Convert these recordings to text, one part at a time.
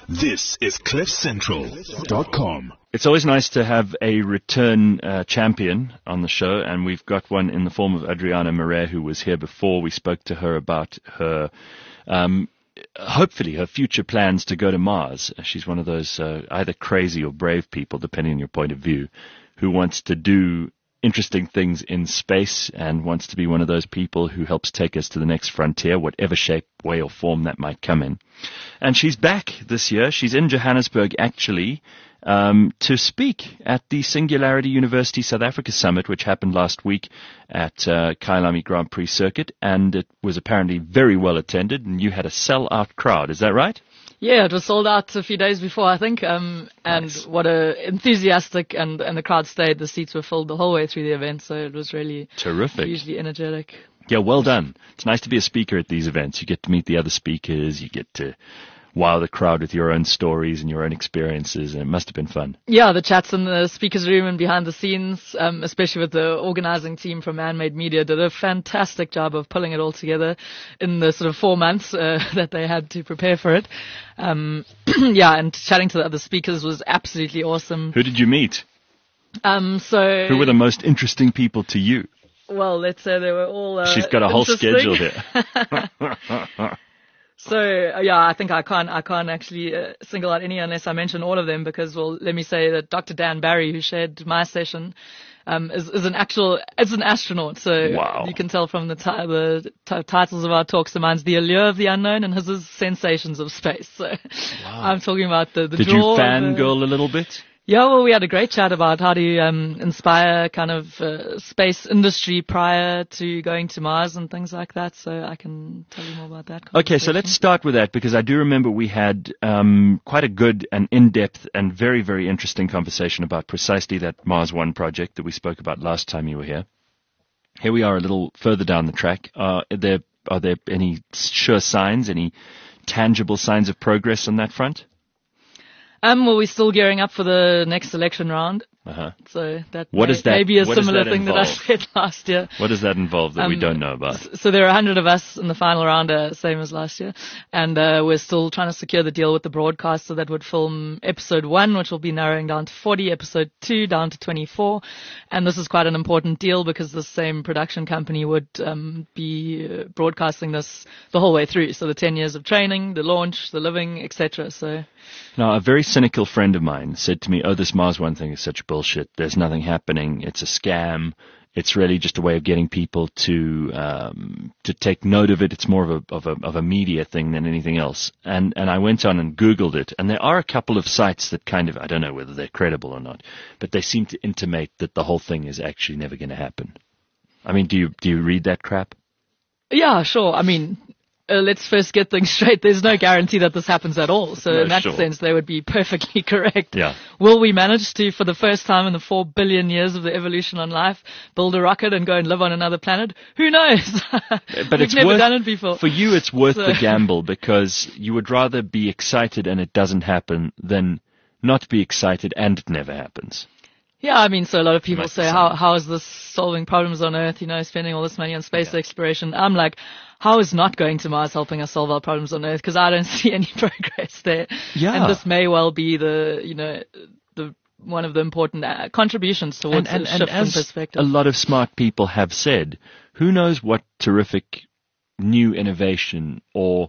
This is CliffCentral.com. It's always nice to have a return champion on the show, and we've got one in the form of Adriana Marais, who was here before. We spoke to her about her, hopefully, her future plans to go to Mars. She's one of those either crazy or brave people, depending on your point of view, who wants to do interesting things in space and wants to be one of those people who helps take us to the next frontier, whatever shape, way or form that might come in. And she's back this year. She's in Johannesburg, actually, to speak at the Singularity University South Africa Summit, which happened last week at Kyalami Grand Prix Circuit, and it was apparently very well attended, and you had a sell-out crowd. Is that right? Yeah, it was sold out a few days before, I think, Nice. and what a enthusiastic and the crowd stayed. The seats were filled the whole way through the event, so it was really Terrific. hugely energetic. Yeah, well done. It's nice to be a speaker at these events. You get to meet the other speakers, you get to wow the crowd with your own stories and your own experiences, and it must have been fun. Yeah, the chats in the speaker's room and behind the scenes, especially with the organizing team from Man-Made Media, did a fantastic job of pulling it all together in the sort of 4 months that they had to prepare for it. Yeah, and chatting to the other speakers was absolutely awesome. Who did you meet? So Who were the most interesting people to you? well, let's say they were all. She's got a whole interesting. schedule here. So yeah, I think I can't actually single out any unless I mention all of them, because, well, let me say that Dr. Dan Barry, who shared my session, is an astronaut. So Wow. you can tell from the titles of our talks, mine's The Allure of the Unknown and his is Sensations of Space. So I'm talking about the Did you draw. fangirl a little bit? Yeah, well, we had a great chat about how to inspire kind of space industry prior to going to Mars and things like that. So I can tell you more about that. Okay, so let's start with that, because I do remember we had quite a good and in-depth and very, very interesting conversation about precisely that Mars One project that we spoke about last time you were here. Here we are a little further down the track. Are there any sure signs, any tangible signs of progress on that front? Well, we're still gearing up for the next election round. Uh-huh. So that What may, is that- may be a what does similar that thing that I involve? said last year. What does that involve that we don't know about? So there are 100 of us in the final round, same as last year. And we're still trying to secure the deal with the broadcaster that would film episode 1, which will be narrowing down to 40, episode 2 down to 24. And this is quite an important deal because the same production company would be broadcasting this the whole way through. So the 10 years of training, the launch, the living, etc. So Now, a very cynical friend of mine said to me, "Oh, this Mars One thing is such bullshit. There's nothing happening. It's a scam. It's really just a way of getting people to take note of it. It's more of a media thing than anything else." And I went on and Googled it, and there are a couple of sites that kind of, I don't know whether they're credible or not, but they seem to intimate that the whole thing is actually never going to happen. I mean, do you read that crap? yeah, sure. I mean, let's first get things straight. There's no guarantee that this happens at all. So No, in that sure. sense, they would be perfectly correct. Yeah. Will we manage to, for the first time in the 4 billion years of the evolution on life, build a rocket and go and live on another planet? Who knows? But We've it's never worth, done it before. For you, it's worth So- the gamble, because you would rather be excited and it doesn't happen than not be excited and it never happens. Yeah, I mean, so a lot of people Must say, be how is this solving problems on Earth, spending all this money on space exploration? I'm like, how is not going to Mars helping us solve our problems on Earth? Because I don't see any progress there. Yeah. And this may well be the one of the important contributions towards a shift in as perspective. a lot of smart people have said, who knows what terrific new innovation or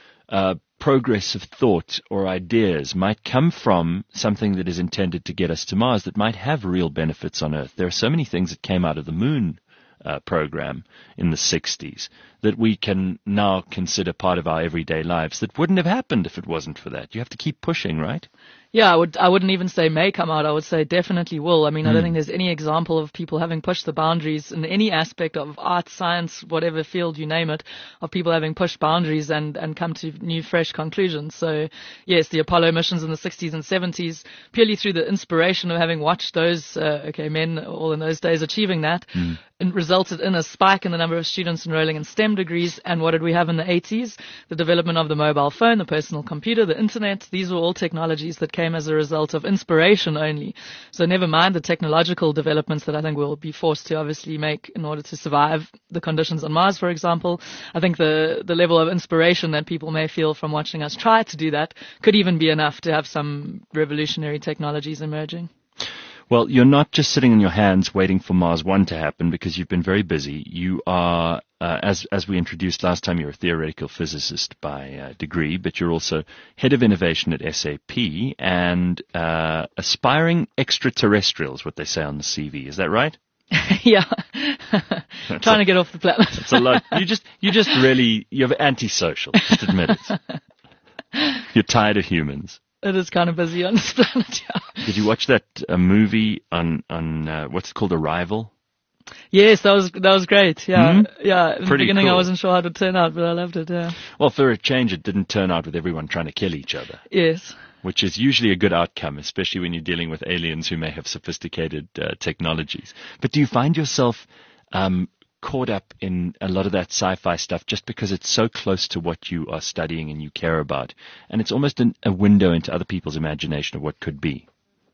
progress of thought or ideas might come from something that is intended to get us to Mars that might have real benefits on Earth. There are so many things that came out of the moon program in the 60s that we can now consider part of our everyday lives that wouldn't have happened if it wasn't for that. You have to keep pushing, right? Yeah, I wouldn't even say may come out. I would say definitely will. I mean, I don't think there's any example of people having pushed the boundaries in any aspect of art, science, whatever field you name it, of people having pushed boundaries and come to new, fresh conclusions. So, yes, the Apollo missions in the 60s and 70s, purely through the inspiration of having watched those, men all in those days achieving that, and resulted in a spike in the number of students enrolling in STEM degrees. And what did we have in the 80s? The development of the mobile phone, the personal computer, the internet. These were all technologies that came as a result of inspiration only. So never mind the technological developments that I think we'll be forced to obviously make in order to survive the conditions on Mars, for example. I think the level of inspiration that people may feel from watching us try to do that could even be enough to have some revolutionary technologies emerging. Well, you're not just sitting on your hands waiting for Mars 1 to happen because you've been very busy. You are, as we introduced last time, you're a theoretical physicist by degree, but you're also head of innovation at SAP and aspiring extraterrestrial is what they say on the CV. Is that right? Yeah. Trying to get off the planet. It's a lot. You're antisocial. Just admit it. You're tired of humans. It is kind of busy on this planet, yeah. Did you watch that movie on what's it called, Arrival? Yes, that was great. Yeah, yeah. In the beginning, cool. I wasn't sure how it would turn out, but I loved it. Yeah. Well, for a change, it didn't turn out with everyone trying to kill each other. Yes. Which is usually a good outcome, especially when you're dealing with aliens who may have sophisticated technologies. But do you find yourself caught up in a lot of that sci-fi stuff just because it's so close to what you are studying and you care about, and it's almost a window into other people's imagination of what could be?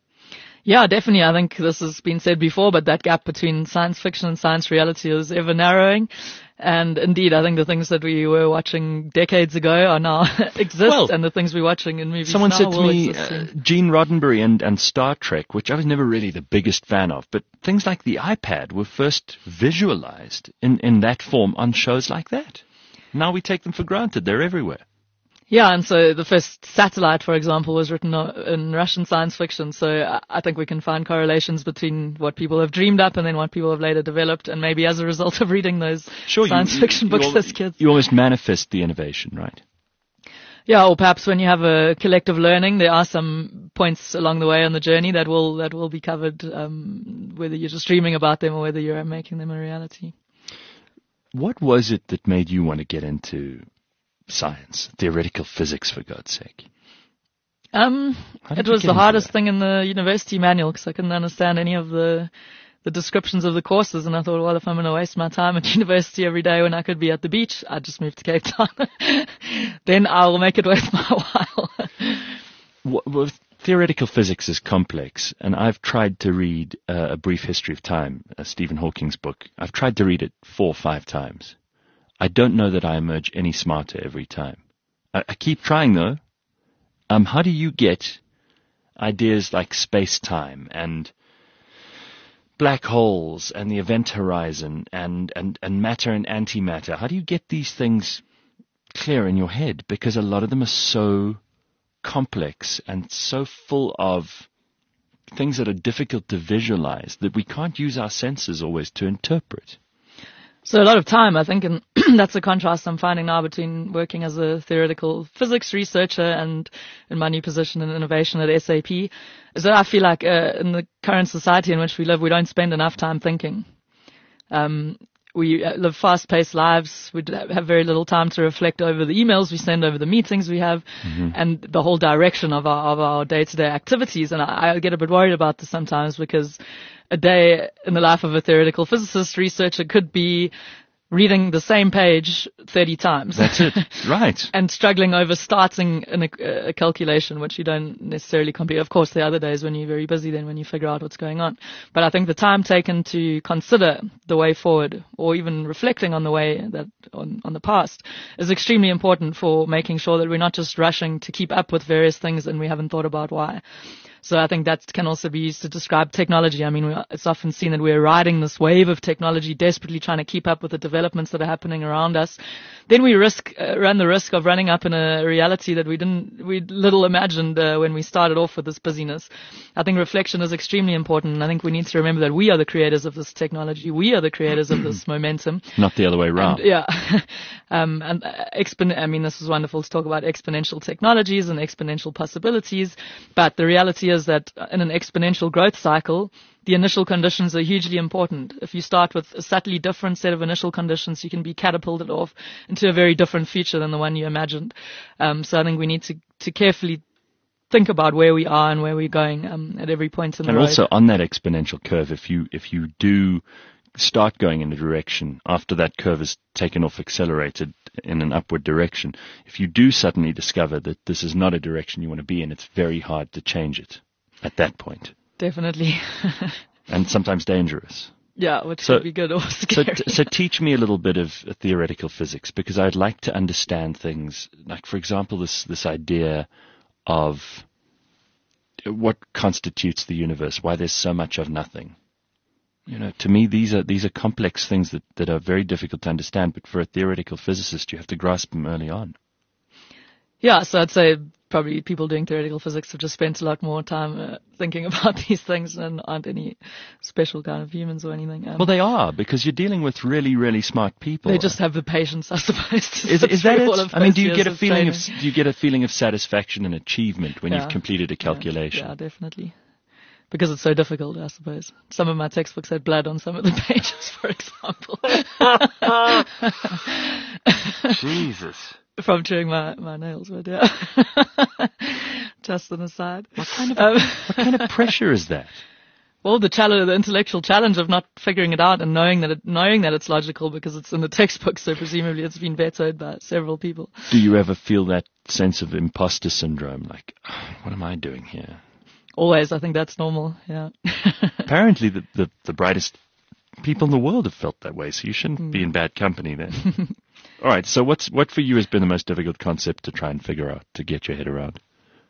Yeah, definitely. I think this has been said before, but that gap between science fiction and science reality is ever narrowing. And indeed, I think the things that we were watching decades ago are now exist, and the things we're watching in movies someone now said to will me, exist. Gene Roddenberry and Star Trek, which I was never really the biggest fan of, but things like the iPad were first visualized in that form on shows like that. Now we take them for granted. They're everywhere. Yeah, and so the first satellite, for example, was written in Russian science fiction. So I think we can find correlations between what people have dreamed up and then what people have later developed, and maybe as a result of reading those science fiction books as kids. You almost manifest the innovation, right? Yeah, or perhaps when you have a collective learning, there are some points along the way on the journey that will be covered, whether you're just dreaming about them or whether you're making them a reality. What was it that made you want to get into science, theoretical physics, for God's sake? It was the hardest thing in the university manual because I couldn't understand any of the descriptions of the courses, and I thought, well, if I'm going to waste my time at university every day when I could be at the beach, I'd just move to Cape Town. Then I'll make it worth my while. Theoretical physics is complex, and I've tried to read A Brief History of Time, Stephen Hawking's book. I've tried to read it 4 or 5 times. I don't know that I emerge any smarter every time. I keep trying, though. How do you get ideas like space-time and black holes and the event horizon and matter and antimatter? How do you get these things clear in your head? Because a lot of them are so complex and so full of things that are difficult to visualize that we can't use our senses always to interpret. So a lot of time, I think, and that's a contrast I'm finding now between working as a theoretical physics researcher and in my new position in innovation at SAP, is that I feel like in the current society in which we live, we don't spend enough time thinking. We live fast-paced lives. We have very little time to reflect over the emails we send, over the meetings we have, and the whole direction of our day-to-day activities. And I get a bit worried about this sometimes because a day in the life of a theoretical physicist researcher could be reading the same page 30 times. That's it. Right. And struggling over starting a calculation, which you don't necessarily complete. Of course, there are other days when you're very busy then when you figure out what's going on. But I think the time taken to consider the way forward or even reflecting on the way that on the past is extremely important for making sure that we're not just rushing to keep up with various things and we haven't thought about why. So I think that can also be used to describe technology. I mean, it's often seen that we're riding this wave of technology, desperately trying to keep up with the developments that are happening around us. Then we run the risk of running up in a reality that we little imagined when we started off with this busyness. I think reflection is extremely important, and I think we need to remember that we are the creators of this technology. We are the creators of this momentum. Not the other way around. And, I mean, this is wonderful to talk about exponential technologies and exponential possibilities, but the reality is that in an exponential growth cycle, the initial conditions are hugely important. If you start with a subtly different set of initial conditions, you can be catapulted off into a very different future than the one you imagined. So I think we need to carefully think about where we are and where we're going at every point in the road. And also on that exponential curve, if you do start going in a direction after that curve is taken off, accelerated in an upward direction, if you do suddenly discover that this is not a direction you want to be in, it's very hard to change it at that point. Definitely. And sometimes dangerous. Yeah, which could be good or scary. So teach me a little bit of theoretical physics, because I'd like to understand things, like, for example, this idea of what constitutes the universe, why there's so much of nothing. To me, these are complex things that are very difficult to understand, but for a theoretical physicist, you have to grasp them early on. Yeah, so I'd say probably people doing theoretical physics have just spent a lot more time thinking about these things and aren't any special kind of humans or anything. Well, they are, because you're dealing with really, really smart people. They just have the patience, I suppose. To is that all it? of I mean, those years of training. do you get a feeling of satisfaction and achievement when you've completed a calculation? Yeah, definitely. Because it's so difficult, I suppose. Some of my textbooks had blood on some of the pages, for example. Jesus. From chewing my nails, but yeah. Just an aside. What kind of pressure is that? Well, the intellectual challenge of not figuring it out and knowing that it's logical because it's in the textbook, so presumably it's been vetoed by several people. Do you ever feel that sense of imposter syndrome, like, what am I doing here? Always, I think that's normal, yeah. Apparently the brightest people in the world have felt that way, so you shouldn't be in bad company then. All right, so what for you has been the most difficult concept to try and figure out, to get your head around?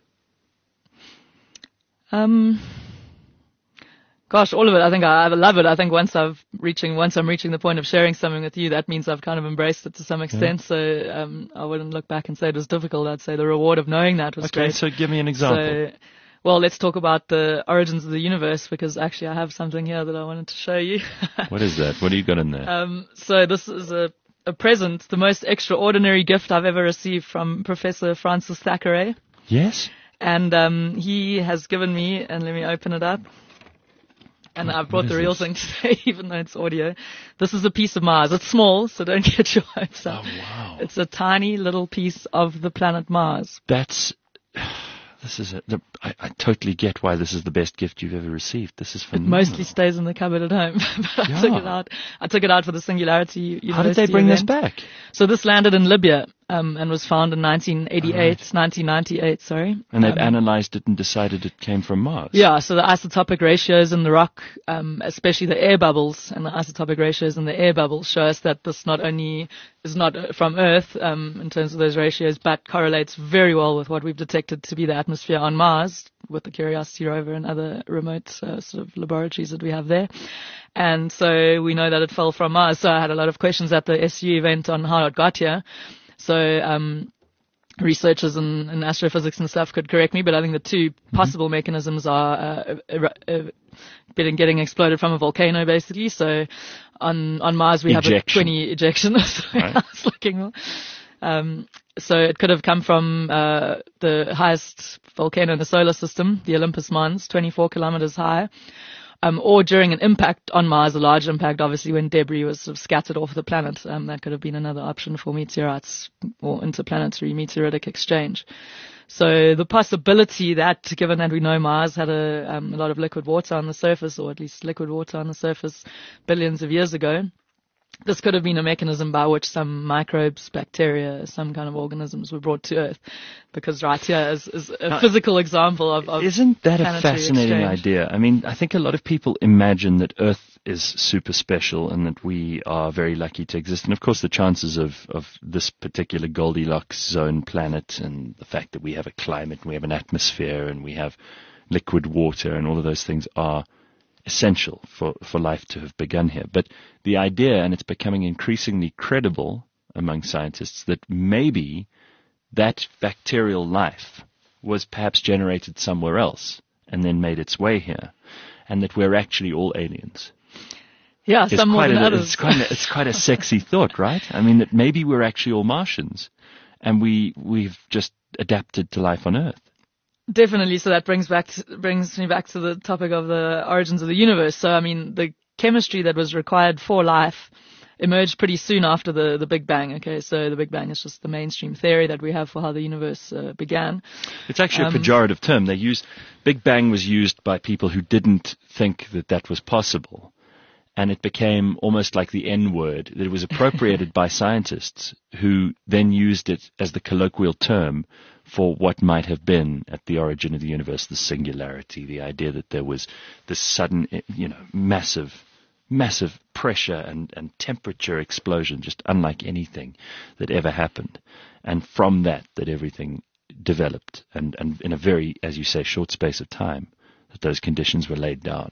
Gosh, all of it. I think I love it. I think once I'm reaching the point of sharing something with you, that means I've kind of embraced it to some extent. Yeah. So I wouldn't look back and say it was difficult. I'd say the reward of knowing that was great. Okay, so give me an example. Well, let's talk about the origins of the universe, because actually I have something here that I wanted to show you. What is that? What do you got in there? So this is a present, the most extraordinary gift I've ever received from Professor Francis Thackeray. Yes? And he has given me, and let me open it up. And I've brought the real thing today, even though it's audio. This is a piece of Mars. It's small, so don't get your hopes up. Oh, wow. It's a tiny little piece of the planet Mars. I totally get why this is the best gift you've ever received. This is phenomenal. It mostly stays in the cupboard at home. But I took it out for the Singularity University. How did they bring this back? So this landed in Libya, and was found in 1998, sorry. And they've analyzed it and decided it came from Mars. Yeah, so the isotopic ratios in the rock, especially the air bubbles, and the isotopic ratios in the air bubbles show us that this not only is not from Earth, in terms of those ratios, but correlates very well with what we've detected to be the atmosphere on Mars with the Curiosity rover and other remote sort of laboratories that we have there. And so we know that it fell from Mars. So I had a lot of questions at the SU event on how it got here. So researchers in astrophysics and stuff could correct me, but I think the two possible mechanisms are getting exploded from a volcano, basically. So on Mars we have a 20 ejection. Right. I was looking. So it could have come from the highest volcano in the solar system, the Olympus Mons, 24 kilometers high. Or during an impact on Mars, a large impact, obviously, when debris was sort of scattered off the planet. That could have been another option for meteorites or interplanetary meteoritic exchange. So the possibility that, given that we know Mars had a lot of liquid water on the surface, or at least liquid water on the surface billions of years ago, this could have been a mechanism by which some microbes, bacteria, some kind of organisms were brought to Earth. Because right here is a physical example of isn't that a fascinating exchange. idea? I mean, I think a lot of people imagine that Earth is super special and that we are very lucky to exist. And of course, the chances of this particular Goldilocks zone planet and the fact that we have a climate and we have an atmosphere and we have liquid water and all of those things are essential for life to have begun here. But the idea, and it's becoming increasingly credible among scientists, that maybe that bacterial life was perhaps generated somewhere else and then made its way here, and that we're actually all aliens. Yeah, some more than others. It's quite a sexy thought, right? I mean, that maybe we're actually all Martians, and we've just adapted to life on Earth. Definitely. So that brings me back to the topic of the origins of the universe. So, I mean, the chemistry that was required for life emerged pretty soon after the Big Bang. Okay, so the Big Bang is just the mainstream theory that we have for how the universe began. It's actually a pejorative term. Big Bang was used by people who didn't think that was possible. and it became almost like the N-word, that it was appropriated by scientists who then used it as the colloquial term for what might have been at the origin of the universe, the singularity, the idea that there was this sudden, massive pressure and temperature explosion, just unlike anything that ever happened. And from that everything developed, and in a very, as you say, short space of time, that those conditions were laid down.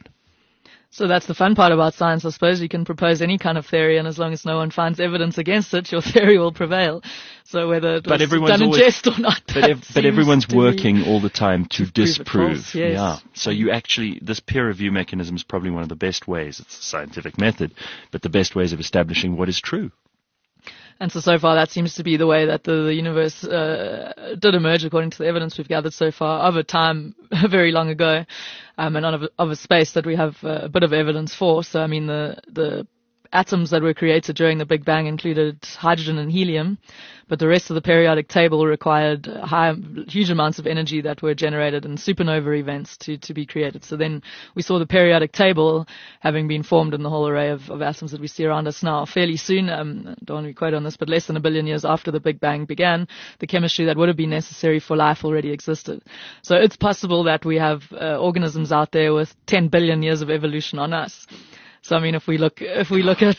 So that's the fun part about science, I suppose. You can propose any kind of theory, and as long as no one finds evidence against it, your theory will prevail. So whether it was done in jest or not. But everyone's working all the time to disprove. False, yes. Yeah. So you actually, this peer review mechanism is probably one of the best ways. It's a scientific method, but the best ways of establishing what is true. And so far, that seems to be the way that the universe did emerge, according to the evidence we've gathered so far, of a time very long ago, and of a space that we have a bit of evidence for. So, I mean, the atoms that were created during the Big Bang included hydrogen and helium, but the rest of the periodic table required huge amounts of energy that were generated in supernova events to be created. So then we saw the periodic table having been formed in the whole array of atoms that we see around us now. Fairly soon, don't want to be quoted on this, but less than 1 billion years after the Big Bang began, the chemistry that would have been necessary for life already existed. So it's possible that we have organisms out there with 10 billion years of evolution on us. So, I mean, if we look at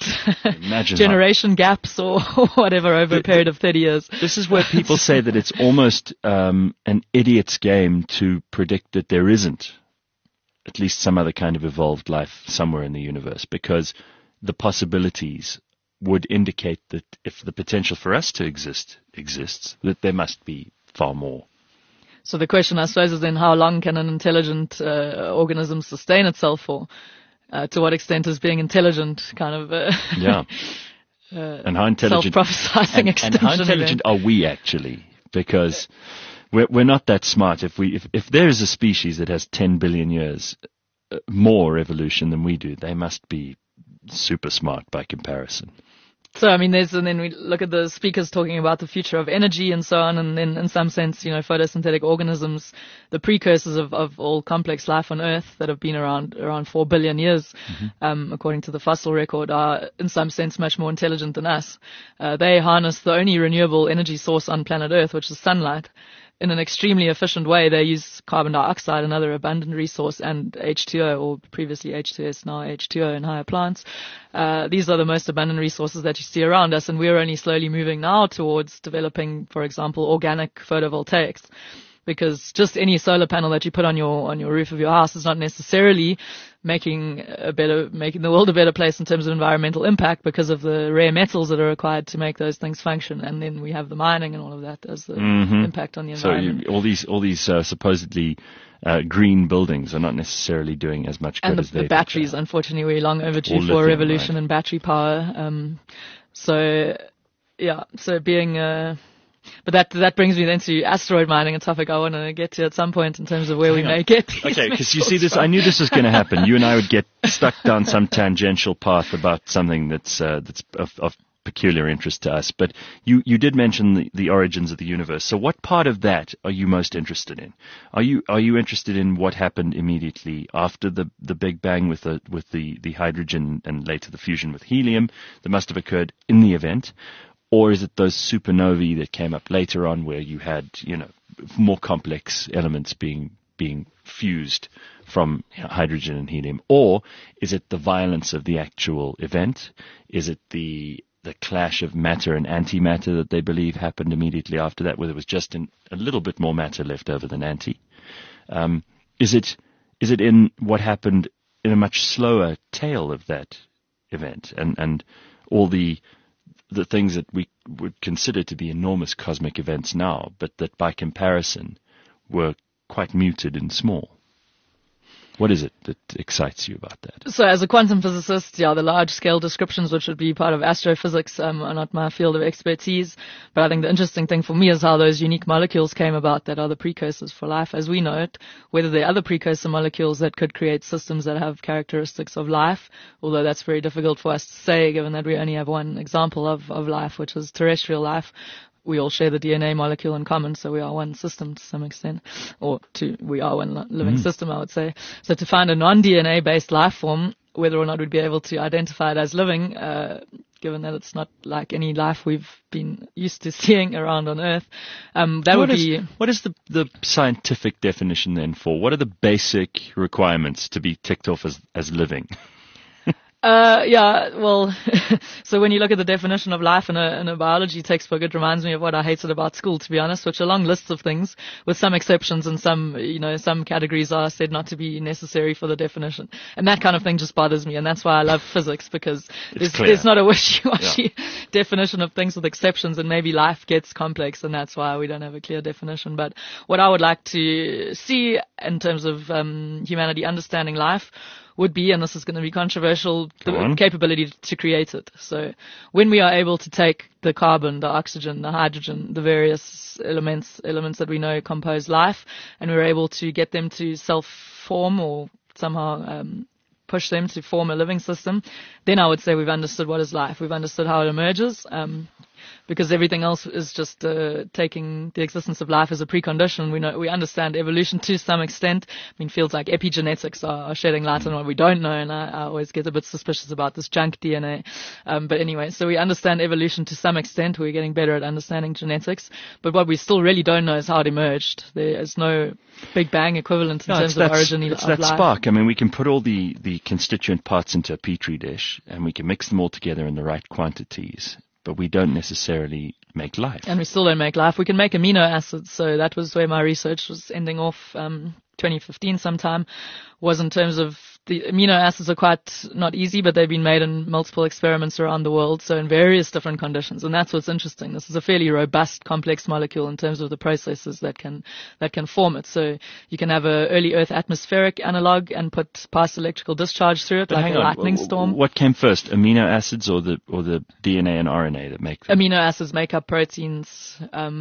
generation gaps or whatever over a period of 30 years. This is where people say that it's almost an idiot's game to predict that there isn't at least some other kind of evolved life somewhere in the universe, because the possibilities would indicate that if the potential for us to exist exists, that there must be far more. So the question, I suppose, is then how long can an intelligent organism sustain itself for? To what extent is being intelligent kind of and how intelligent, self-prophesizing extinction and how intelligent are we actually? Because we're not that smart. If there is a species that has 10 billion years more evolution than we do, they must be super smart by comparison. So, I mean, and then we look at the speakers talking about the future of energy and so on, and then in some sense, photosynthetic organisms, the precursors of all complex life on Earth that have been around 4 billion years, according to the fossil record, are in some sense much more intelligent than us. They harness the only renewable energy source on planet Earth, which is sunlight, in an extremely efficient way. They use carbon dioxide, another abundant resource, and H2O, or previously H2S, now H2O in higher plants. These are the most abundant resources that you see around us, and we're only slowly moving now towards developing, for example, organic photovoltaics. Because just any solar panel that you put on your roof of your house is not necessarily making the world a better place in terms of environmental impact, because of the rare metals that are required to make those things function. And then we have the mining and all of that as the impact on the environment. So all these supposedly green buildings are not necessarily doing as much good as they. And the batteries, unfortunately, we're long overdue for a revolution in battery power. So being But that brings me then to asteroid mining, a topic I want to get to at some point in terms of where we may get. Okay, because you see this, I knew this was going to happen. You and I would get stuck down some tangential path about something that's of peculiar interest to us. But you did mention the origins of the universe. So what part of that are you most interested in? Are you interested in what happened immediately after the Big Bang with the hydrogen and later the fusion with helium that must have occurred in the event? Or is it those supernovae that came up later on where you had, more complex elements being fused from hydrogen and helium? Or is it the violence of the actual event? Is it the clash of matter and antimatter that they believe happened immediately after that, where there was just a little bit more matter left over than anti? Is it in what happened in a much slower tail of that event and all the things that we would consider to be enormous cosmic events now, but that by comparison were quite muted and small? What is it that excites you about that? So as a quantum physicist, the large-scale descriptions, which would be part of astrophysics, are not my field of expertise. But I think the interesting thing for me is how those unique molecules came about that are the precursors for life as we know it, whether there are other precursor molecules that could create systems that have characteristics of life, although that's very difficult for us to say, given that we only have one example of life, which is terrestrial life. We all share the DNA molecule in common, so we are one system to some extent. We are one living system, I would say. So to find a non-DNA based life form, whether or not we'd be able to identify it as living, given that it's not like any life we've been used to seeing around on Earth. What is the scientific definition then for? What are the basic requirements to be ticked off as living? So when you look at the definition of life in a biology textbook, it reminds me of what I hated about school, to be honest, which are long lists of things with some exceptions, and some categories are said not to be necessary for the definition. And that kind of thing just bothers me. And that's why I love physics, because there's not a wishy-washy definition of things with exceptions, and maybe life gets complex, and that's why we don't have a clear definition. But what I would like to see in terms of humanity understanding life would be, and this is going to be controversial, the capability to create it. So when we are able to take the carbon, the oxygen, the hydrogen, the various elements that we know compose life, and we're able to get them to self-form or somehow push them to form a living system, then I would say we've understood what is life. We've understood how it emerges. Because everything else is just taking the existence of life as a precondition. We understand evolution to some extent. I mean, fields like epigenetics are shedding light on what we don't know, and I always get a bit suspicious about this junk DNA. But anyway, so we understand evolution to some extent. We're getting better at understanding genetics. But what we still really don't know is how it emerged. There is no Big Bang equivalent in terms of origin of life. It's that spark. I mean, we can put all the constituent parts into a petri dish, and we can mix them all together in the right quantities, but we don't necessarily make life. And we still don't make life. We can make amino acids. So that was where my research was ending off 2015 sometime, was in terms of the amino acids are quite not easy, but they've been made in multiple experiments around the world, so in various different conditions. And that's what's interesting. This is a fairly robust, complex molecule in terms of the processes that can form it. So you can have a early Earth atmospheric analog and pass electrical discharge through it, like a lightning storm. What came first, amino acids or the DNA and RNA that make them? Amino acids make up proteins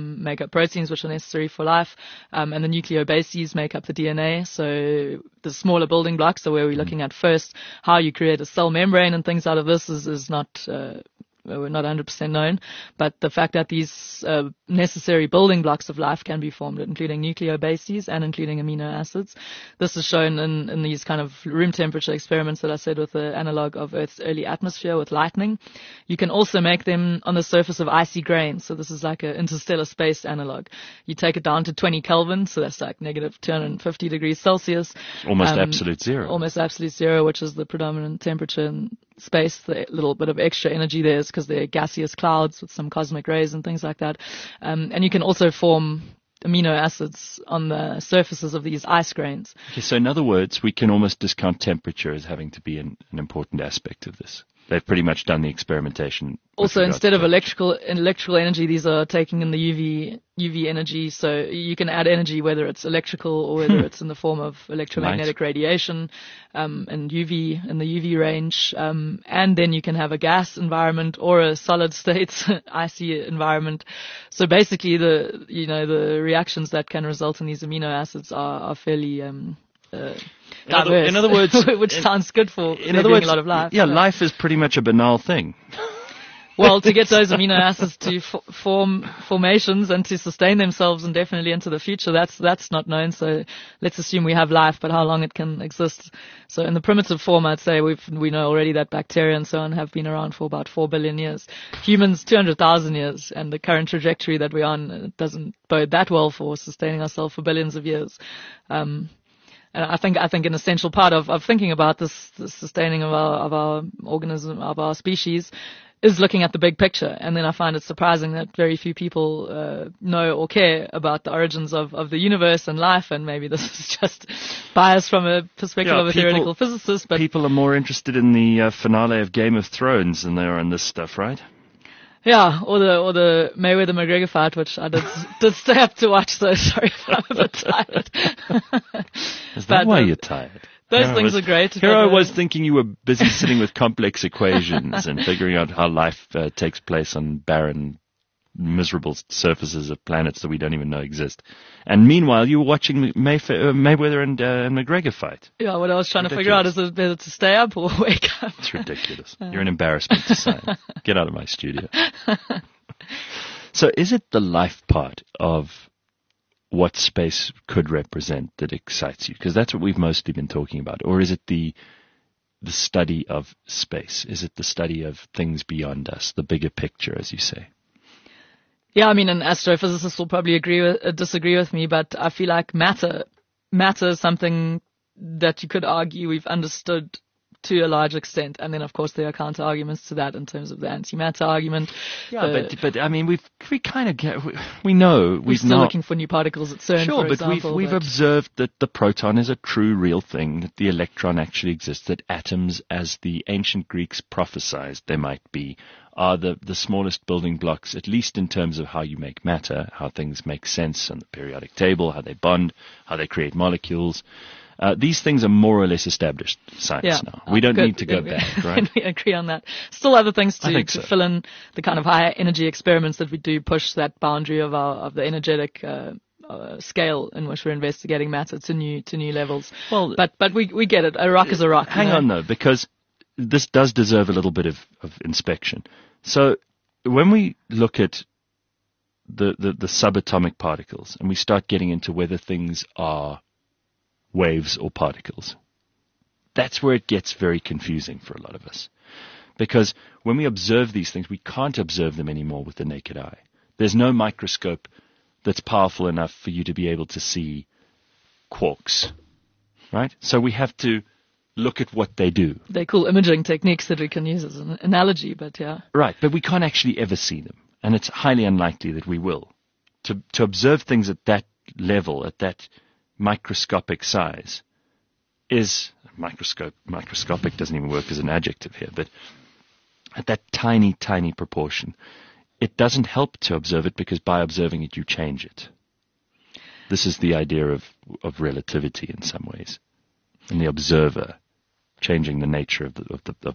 which are necessary for life, and the nucleobases make up the DNA. So the smaller building blocks are where we're looking at first. How you create a cell membrane and things out of this is not we're not 100% known, but the fact that these necessary building blocks of life can be formed, including nucleobases and including amino acids. This is shown in these kind of room temperature experiments that I said with the analog of Earth's early atmosphere with lightning. You can also make them on the surface of icy grains. So this is like an interstellar space analog. You take it down to 20 Kelvin, so that's like negative 250 degrees Celsius. Almost absolute zero. Almost absolute zero, which is the predominant temperature in space. The little bit of extra energy there is because they're gaseous clouds with some cosmic rays and things like that. And you can also form amino acids on the surfaces of these ice grains. Okay, so in other words, we can almost discount temperature as having to be an important aspect of this. They've pretty much done the experimentation. Also, instead of electrical energy, these are taking in the UV energy. So you can add energy, whether it's electrical or whether it's in the form of electromagnetic radiation, and UV in the UV range. And then you can have a gas environment or a solid state icy environment. So basically, the reactions that can result in these amino acids are fairly diverse. In other words, which sounds good for a lot of life. Yeah, life is pretty much a banal thing. Well, to get those amino acids to form formations and to sustain themselves indefinitely into the future, that's not known. So let's assume we have life, but how long it can exist. So in the primitive form, I'd say we know already that bacteria and so on have been around for about 4 billion years. Humans, 200,000 years, and the current trajectory that we're on doesn't bode that well for sustaining ourselves for billions of years. And I think an essential part of thinking about the sustaining of our organism, of our species, is looking at the big picture. And then I find it surprising that very few people know or care about the origins of the universe and life. And maybe this is just bias from a perspective of a theoretical physicist. But people are more interested in the finale of Game of Thrones than they are in this stuff, right? Yeah, or the Mayweather-McGregor fight, which I did stay up to watch, so sorry if I'm a bit tired. Is that why you're tired? Those things are great. Here I was thinking you were busy sitting with complex equations and figuring out how life takes place on barren, miserable surfaces of planets that we don't even know exist. And meanwhile, you were watching Mayweather and McGregor fight. Yeah, what I was trying to figure out is it better to stay up or wake up? It's ridiculous. You're an embarrassment to science. Get out of my studio. So is it the life part of what space could represent that excites you? Because that's what we've mostly been talking about. Or is it the the study of space? Is it the study of things beyond us, the bigger picture, as you say? Yeah, I mean, an astrophysicist will probably disagree with me, but I feel like matter is something that you could argue we've understood to a large extent. And then, of course, there are counter arguments to that in terms of the antimatter argument. Yeah, but I mean, we kind of get, we know we're still looking for new particles at CERN. Sure, for example, we've observed that the proton is a true, real thing, that the electron actually exists, that atoms, as the ancient Greeks prophesied they might be, are the smallest building blocks, at least in terms of how you make matter, how things make sense on the periodic table, how they bond, how they create molecules. These things are more or less established science now. We don't need to go back, right? We agree on that. Still other things to so. Fill in the kind of higher energy experiments that we do push that boundary of the energetic scale in which we're investigating matter to new levels. Well, but we get it. A rock is a rock. Hang on though, because this does deserve a little bit of inspection. So when we look at the subatomic particles and we start getting into whether things are waves or particles, that's where it gets very confusing for a lot of us. Because when we observe these things, we can't observe them anymore with the naked eye. There's no microscope that's powerful enough for you to be able to see quarks, right? So we have to look at what they do. They're cool imaging techniques that we can use as an analogy, but yeah. Right, but we can't actually ever see them. And it's highly unlikely that we will. To observe things at that level, at that microscopic size, is microscopic doesn't even work as an adjective here, but at that tiny proportion, it doesn't help to observe it, because by observing it you change it. This is the idea of relativity in some ways, and the observer changing the nature of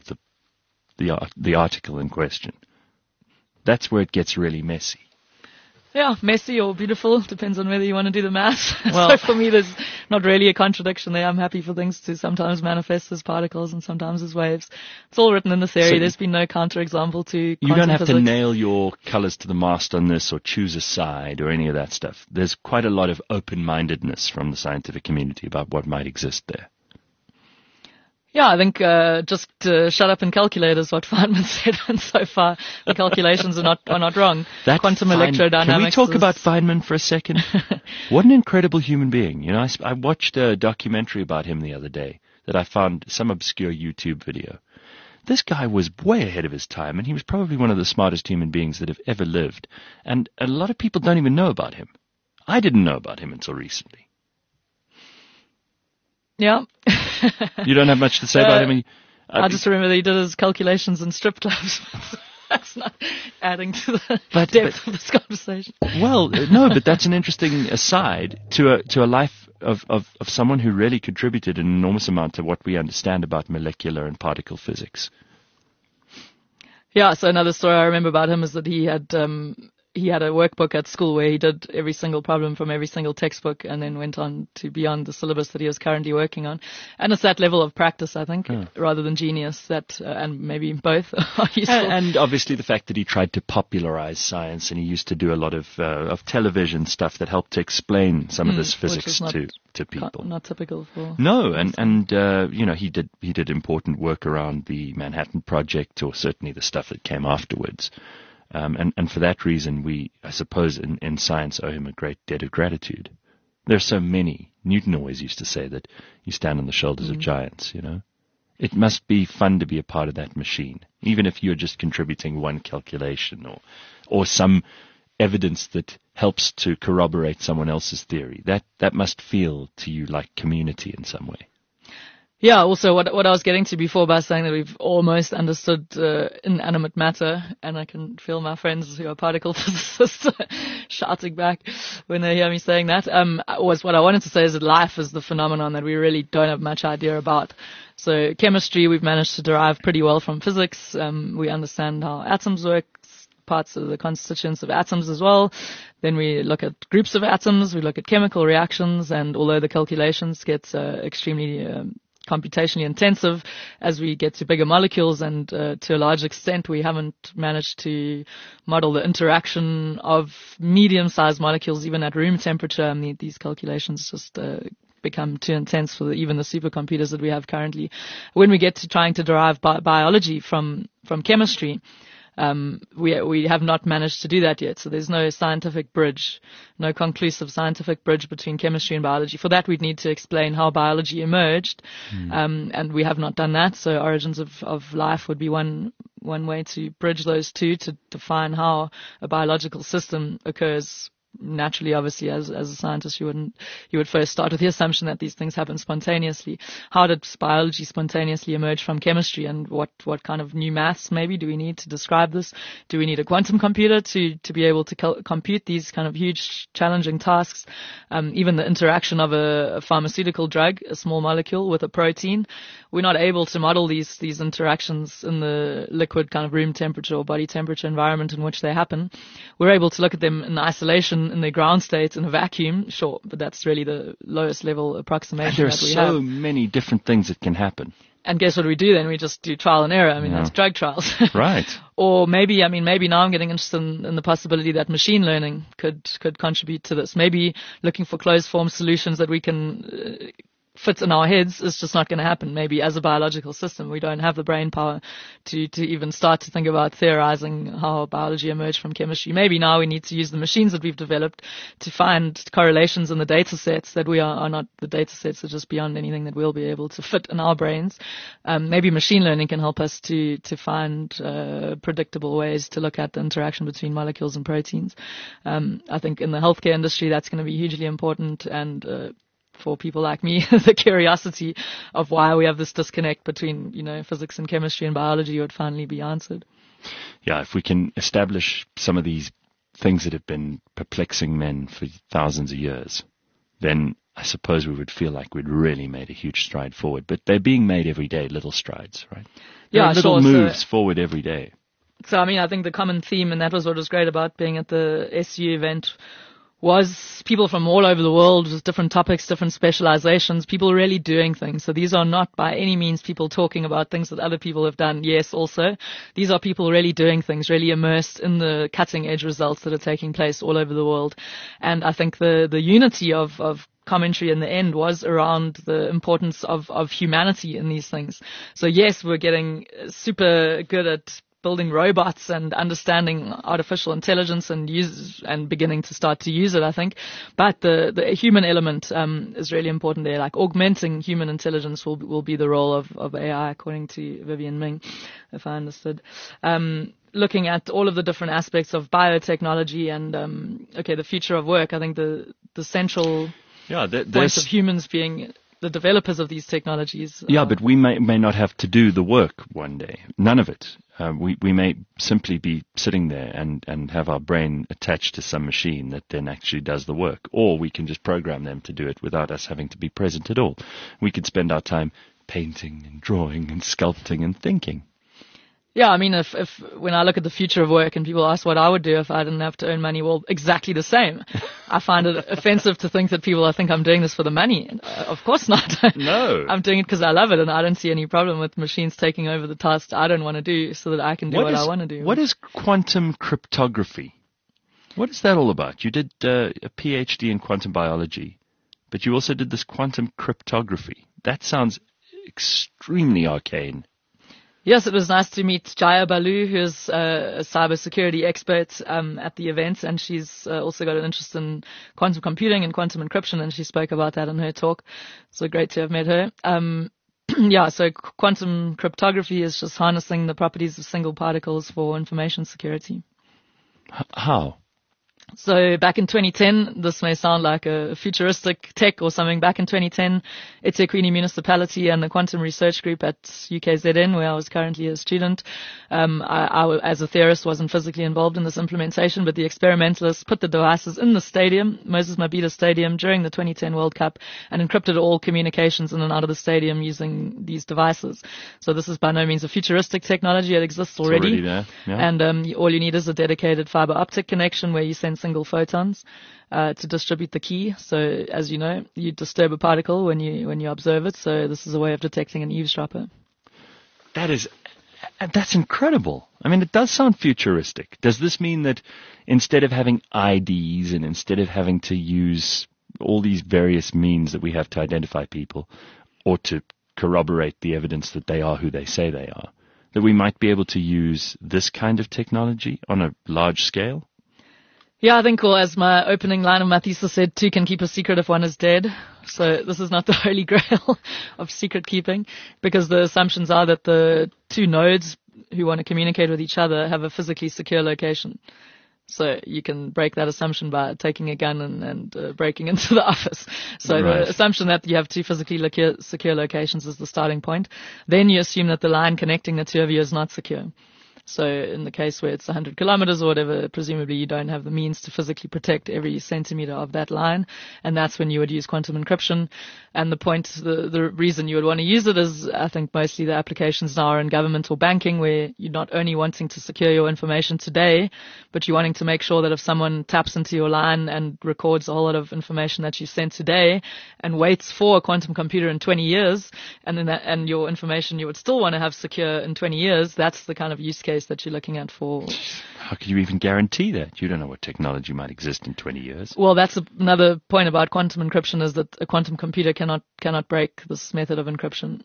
the article in question. That's where it gets really messy. Yeah, messy or beautiful, depends on whether you want to do the math. Well, so for me, there's not really a contradiction there. I'm happy for things to sometimes manifest as particles and sometimes as waves. It's all written in the theory. So there's been no counterexample to quantum You don't have physics. to nail your colors to the mast on this or choose a side or any of that stuff. There's quite a lot of open-mindedness from the scientific community about what might exist there. Yeah, I think just shut up and calculate is what Feynman said, and so far the calculations are not wrong. Quantum electrodynamics. Can we talk about Feynman for a second? What an incredible human being. You know, I watched a documentary about him the other day that I found, some obscure YouTube video. This guy was way ahead of his time, and he was probably one of the smartest human beings that have ever lived. And a lot of people don't even know about him. I didn't know about him until recently. Yeah. You don't have much to say about him? I just remember that he did his calculations in strip clubs. That's not adding to the depth of this conversation. Well, no, but that's an interesting aside to a life of someone who really contributed an enormous amount to what we understand about molecular and particle physics. Yeah, so another story I remember about him is that he had a workbook at school where he did every single problem from every single textbook and then went on to beyond the syllabus that he was currently working on. And it's that level of practice, I think, rather than genius, that and maybe both are useful. And obviously the fact that he tried to popularize science, and he used to do a lot of television stuff that helped to explain some of this physics to people. Not typical for... No, and you know, he did important work around the Manhattan Project, or certainly the stuff that came afterwards. And for that reason, we, I suppose, in science owe him a great debt of gratitude. There are so many. Newton always used to say that you stand on the shoulders of giants, you know. It must be fun to be a part of that machine, even if you're just contributing one calculation or some evidence that helps to corroborate someone else's theory. That must feel to you like community in some way. Yeah, also what I was getting to before by saying that we've almost understood inanimate matter, and I can feel my friends who are particle physicists shouting back when they hear me saying that, was what I wanted to say is that life is the phenomenon that we really don't have much idea about. So chemistry we've managed to derive pretty well from physics. We understand how atoms work, parts of the constituents of atoms as well. Then we look at groups of atoms, we look at chemical reactions, and although the calculations get extremely computationally intensive as we get to bigger molecules, and to a large extent we haven't managed to model the interaction of medium-sized molecules even at room temperature. I mean, these calculations just become too intense for even the supercomputers that we have currently. When we get to trying to derive biology from chemistry, we have not managed to do that yet. So there's no scientific bridge, no conclusive scientific bridge between chemistry and biology. For that, we'd need to explain how biology emerged, and we have not done that. So origins of life would be one way to bridge those two, to define how a biological system occurs naturally. Obviously, as a scientist, you would first start with the assumption that these things happen spontaneously. How did biology spontaneously emerge from chemistry, and what kind of new maths maybe do we need to describe this? Do we need a quantum computer to be able to compute these kind of huge, challenging tasks? Even the interaction of a pharmaceutical drug, a small molecule, with a protein, we're not able to model these interactions in the liquid kind of room temperature or body temperature environment in which they happen. We're able to look at them in isolation in their ground state in a vacuum, sure, but that's really the lowest level approximation that we have. There are so many different things that can happen. And guess what we do then? We just do trial and error. I mean, that's drug trials. Right. Or maybe now I'm getting interested in the possibility that machine learning could contribute to this. Maybe looking for closed form solutions that we can fit in our heads is just not going to happen. Maybe as a biological system, we don't have the brain power to even start to think about theorizing how biology emerged from chemistry. Maybe now we need to use the machines that we've developed to find correlations in the data sets that we are not, the data sets are just beyond anything that we'll be able to fit in our brains. Maybe machine learning can help us to find predictable ways to look at the interaction between molecules and proteins. I think in the healthcare industry, that's going to be hugely important, and for people like me, the curiosity of why we have this disconnect between, physics and chemistry and biology would finally be answered. Yeah, if we can establish some of these things that have been perplexing men for thousands of years, then I suppose we would feel like we'd really made a huge stride forward. But they're being made every day, little strides, right? Yeah, little moves forward every day. So, I think the common theme, and that was what was great about being at the SU event, was people from all over the world with different topics, different specializations, people really doing things. So these are not by any means people talking about things that other people have done. Yes, also. These are people really doing things, really immersed in the cutting edge results that are taking place all over the world. And I think the unity of commentary in the end was around the importance of humanity in these things. So yes, we're getting super good at building robots and understanding artificial intelligence and beginning to start to use it, I think. But the human element is really important there. Like augmenting human intelligence will be the role of AI, according to Vivian Ming, if I understood. Looking at all of the different aspects of biotechnology and the future of work, I think the central point of humans being the developers of these technologies. Yeah, but we may not have to do the work one day. None of it. We may simply be sitting there and have our brain attached to some machine that then actually does the work. Or we can just program them to do it without us having to be present at all. We could spend our time painting and drawing and sculpting and thinking. Yeah, if when I look at the future of work and people ask what I would do if I didn't have to earn money, well, exactly the same. I find it offensive to think that people think I'm doing this for the money. Of course not. No. I'm doing it because I love it, and I don't see any problem with machines taking over the tasks I don't want to do so that I can do what I want to do. What is quantum cryptography? What is that all about? You did a PhD in quantum biology, but you also did this quantum cryptography. That sounds extremely arcane. Yes, it was nice to meet Jaya Balu, who's a cybersecurity expert at the event, and she's also got an interest in quantum computing and quantum encryption, and she spoke about that in her talk. So great to have met her. So quantum cryptography is just harnessing the properties of single particles for information security. How? So back in 2010, this may sound like a futuristic tech or something. Back in 2010, eThekwini Municipality and the Quantum Research Group at UKZN, where I was currently a student, I, as a theorist, wasn't physically involved in this implementation, but the experimentalists put the devices in the stadium, Moses Mabhida Stadium, during the 2010 World Cup, and encrypted all communications in and out of the stadium using these devices. So this is by no means a futuristic technology. It exists already. It's already there. Yeah. And all you need is a dedicated fiber optic connection where you send single photons to distribute the key. So as you know, you disturb a particle when you observe it. So this is a way of detecting an eavesdropper. That's incredible. It does sound futuristic. Does this mean that instead of having IDs and instead of having to use all these various means that we have to identify people or to corroborate the evidence that they are who they say they are, that we might be able to use this kind of technology on a large scale? Yeah, I think, well, as my opening line of my thesis said, two can keep a secret if one is dead. So this is not the holy grail of secret keeping, because the assumptions are that the two nodes who want to communicate with each other have a physically secure location. So you can break that assumption by taking a gun and breaking into the office. So Right. the assumption that you have two physically secure locations is the starting point. Then you assume that the line connecting the two of you is not secure. So in the case where it's 100 kilometers or whatever, presumably you don't have the means to physically protect every centimeter of that line. And that's when you would use quantum encryption. And the reason you would want to use it is, I think mostly the applications now are in government or banking, where you're not only wanting to secure your information today, but you're wanting to make sure that if someone taps into your line and records a whole lot of information that you sent today and waits for a quantum computer in 20 years, and your information you would still want to have secure in 20 years, that's the kind of use case that you're looking at for. How could you even guarantee that? You don't know what technology might exist in 20 years. Well, that's another point about quantum encryption, is that a quantum computer cannot break this method of encryption.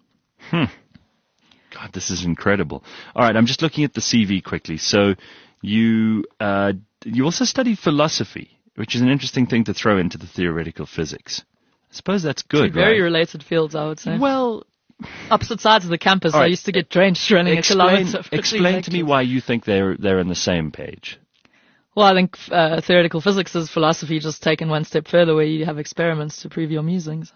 God, this is incredible. All right, I'm just looking at the CV quickly. So you also studied philosophy, which is an interesting thing to throw into the theoretical physics. I suppose that's good, Two very right? related fields, I would say. Well, Opposite sides of the campus. All right. I used to get drenched running a kilometer. Explain to me why you think they're on the same page. Well, I think theoretical physics is philosophy just taken one step further, where you have experiments to prove your musings.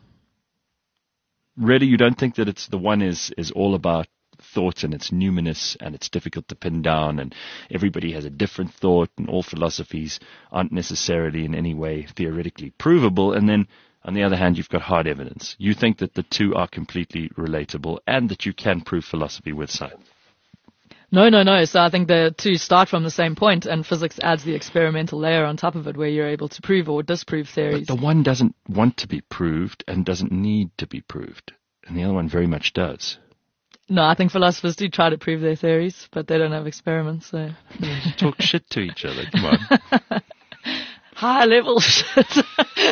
Really, you don't think that the one is all about thought and it's numinous and it's difficult to pin down and everybody has a different thought and all philosophies aren't necessarily in any way theoretically provable, and then on the other hand, you've got hard evidence. You think that the two are completely relatable and that you can prove philosophy with science. No. So I think the two start from the same point, and physics adds the experimental layer on top of it, where you're able to prove or disprove theories. But the one doesn't want to be proved and doesn't need to be proved, and the other one very much does. No, I think philosophers do try to prove their theories, but they don't have experiments. So Talk shit to each other. Come on. high level shit.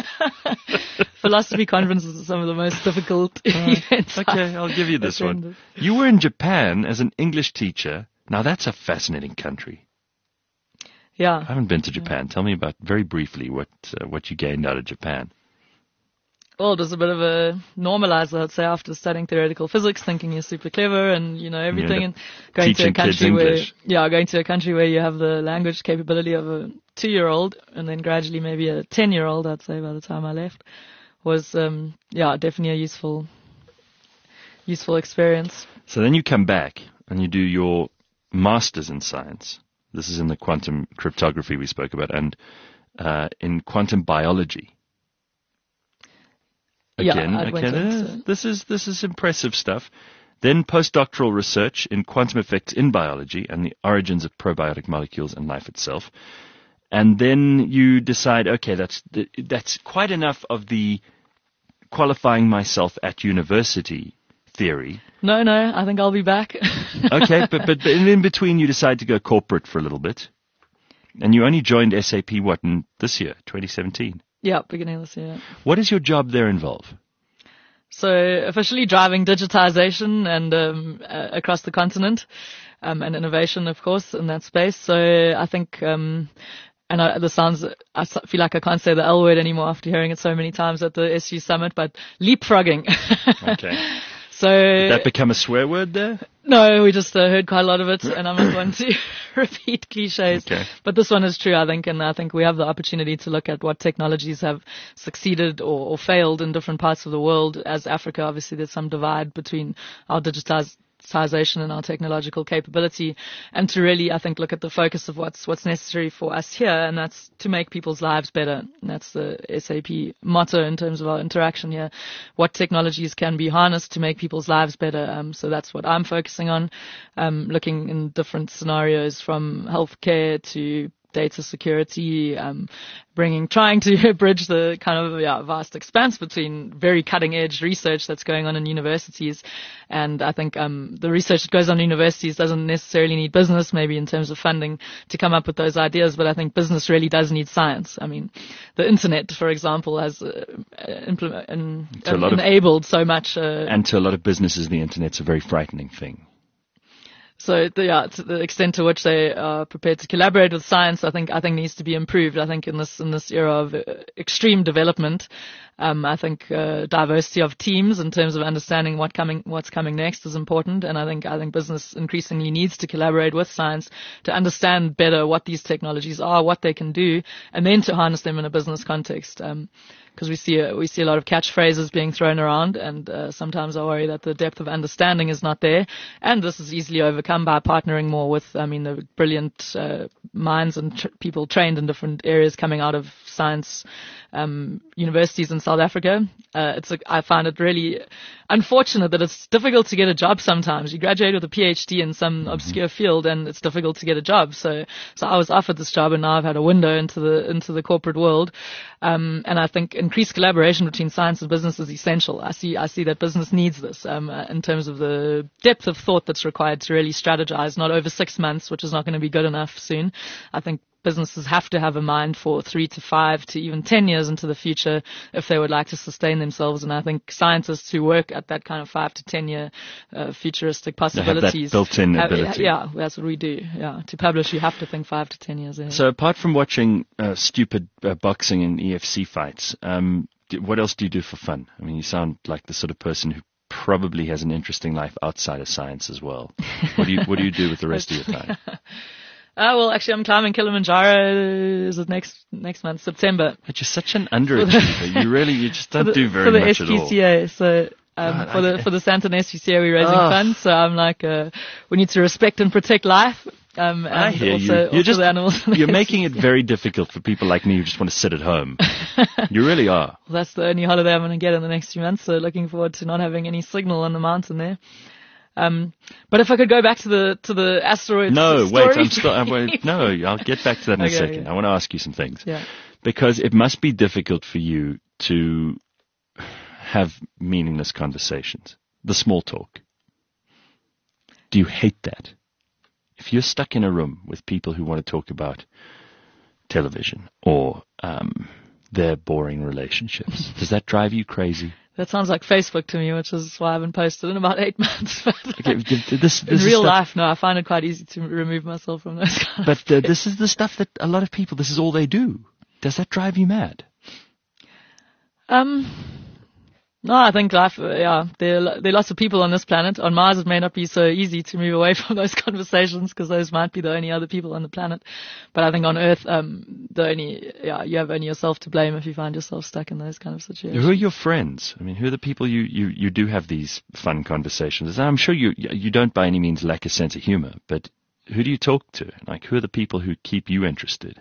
Philosophy conferences are some of the most difficult events. Okay, I'll give you this one. attended. You were in Japan as an English teacher. Now that's a fascinating country. I Yeah. haven't been to Japan. Tell me about, very briefly, what you gained out of Japan. Well, it was a bit of a normalizer, I'd say, after studying theoretical physics, thinking you're super clever and you know everything, and going to a teaching kids country where, English. going to a country where you have the language capability of a 2-year-old, and then gradually maybe a 10-year-old, I'd say, by the time I left, was definitely a useful experience. So then you come back and you do your master's in science. This is in the quantum cryptography we spoke about, and in quantum biology. Again, I went into- this is impressive stuff. Then postdoctoral research in quantum effects in biology and the origins of probiotic molecules and life itself. And then you decide, okay, that's quite enough of the qualifying myself at university theory. No, I think I'll be back. Okay, but in between you decide to go corporate for a little bit. And you only joined SAP, this year, 2017? Yeah, beginning of this year. What does your job there involve? So officially driving digitization and across the continent, and innovation, of course, in that space. So I think, I feel like I can't say the L word anymore after hearing it so many times at the SU summit, but leapfrogging. Okay. So Did that become a swear word there? no, we just heard quite a lot of it, and I'm not going to repeat cliches. Okay. But this one is true, I think, and I think we have the opportunity to look at what technologies have succeeded or failed in different parts of the world. As Africa, obviously, there's some divide between our digitization and our technological capability, and to really, I think, look at the focus of what's necessary for us here, and that's to make people's lives better. And that's the SAP motto in terms of our interaction here. What technologies can be harnessed to make people's lives better? So that's what I'm focusing on, looking in different scenarios, from healthcare to data security, trying to bridge the kind of vast expanse between very cutting edge research that's going on in universities. And I think the research that goes on in universities doesn't necessarily need business, maybe in terms of funding, to come up with those ideas, but I think business really does need science. I mean, the internet, for example, has enabled so much. And to a lot of businesses, the internet's a very frightening thing. So to the extent to which they are prepared to collaborate with science, I think needs to be improved. I think in this era of extreme development, I think diversity of teams in terms of understanding what's coming next is important. And I think business increasingly needs to collaborate with science to understand better what these technologies are, what they can do, and then to harness them in a business context. Because we see a lot of catchphrases being thrown around, and sometimes I worry that the depth of understanding is not there. And this is easily overcome by partnering more with, the brilliant minds and people trained in different areas coming out of science universities in South Africa. I find it really unfortunate that it's difficult to get a job sometimes. You graduate with a PhD in some obscure field, and it's difficult to get a job. So I was offered this job, and now I've had a window into the corporate world. And I think increased collaboration between science and business is essential. I see that business needs this, in terms of the depth of thought that's required to really strategize, not over 6 months, which is not going to be good enough soon. I think businesses have to have a mind for 3 to 5 to even 10 years into the future if they would like to sustain themselves. And I think scientists who work at that kind of 5 to 10 year futuristic possibilities have that built-in ability. Yeah, that's what we do. Yeah, to publish, you have to think 5 to 10 years ahead. So apart from watching stupid boxing and EFC fights, what else do you do for fun? I mean, you sound like the sort of person who probably has an interesting life outside of science as well. What do you do with the rest of your time? Well, actually, I'm climbing Kilimanjaro. Is it next month, September? But you're such an underachiever. You just don't do very much at all. For the SPCA, so for the Santon SPCA, we're raising funds. So I'm like, we need to respect and protect life. I hear you. The animals. You're making it very difficult for people like me who just want to sit at home. You really are. Well, that's the only holiday I'm going to get in the next few months. So looking forward to not having any signal on the mountain there. But if I could go back to the asteroid story. I'll get back to that in a second. Okay. I want to ask you some things. Yeah. Because it must be difficult for you to have meaningless conversations. The small talk. Do you hate that? If you're stuck in a room with people who want to talk about television or their boring relationships, does that drive you crazy? That sounds like Facebook to me, which is why I haven't posted in about 8 months. Okay, in real life, no, I find it quite easy to remove myself from those kind of things. This is the stuff that a lot of people, this is all they do. Does that drive you mad? No, I think life, there are lots of people on this planet. On Mars, it may not be so easy to move away from those conversations because those might be the only other people on the planet. But I think on Earth, you have only yourself to blame if you find yourself stuck in those kind of situations. Who are your friends? I mean, who are the people you do have these fun conversations? I'm sure you don't by any means lack a sense of humor, but who do you talk to? Like, who are the people who keep you interested?